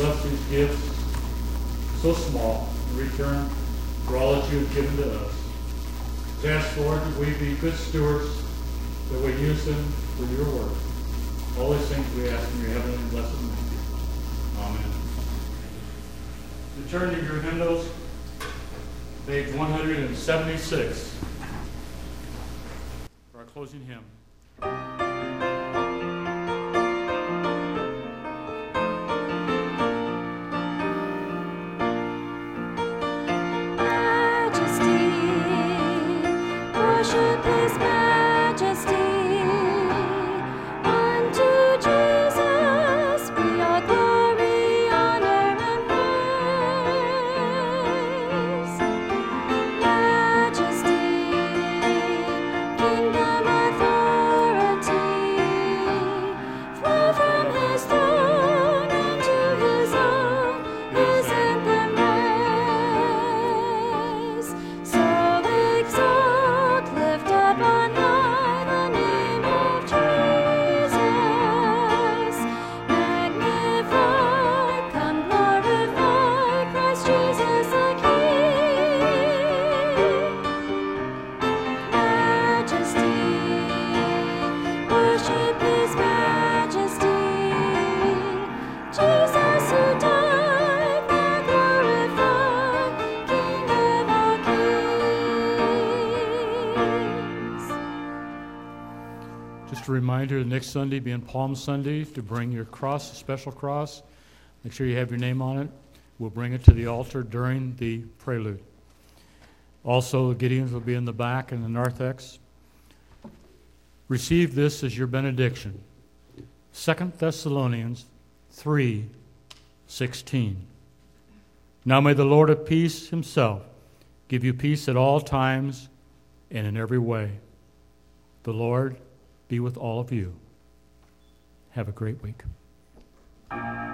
us these gifts, so small, in return for all that you have given to us. We ask, Lord, that we be good stewards, that we use them for your work. All these things we ask in your heavenly and blessed name. Amen. To turn to your hymnals, page 176, for our closing hymn. Worship His majesty. Unto Jesus be all glory, honor, and praise. Majesty, kingdom, authority, flow from His throne into His own, His anthem raise. So exalt, lift up on high the name of Jesus. Magnify, come glorify Christ Jesus the King. Majesty, worship His majesty. Jesus who died, now glorified, King of all kings. Just a reminder, next Sunday being Palm Sunday, to bring your cross, a special cross. Make sure you have your name on it. We'll bring it to the altar during the prelude. Also, Gideons will be in the back and the narthex. Receive this as your benediction. 2 Thessalonians 3:16. Now may the Lord of peace himself give you peace at all times and in every way. The Lord be with all of you. Have a great week.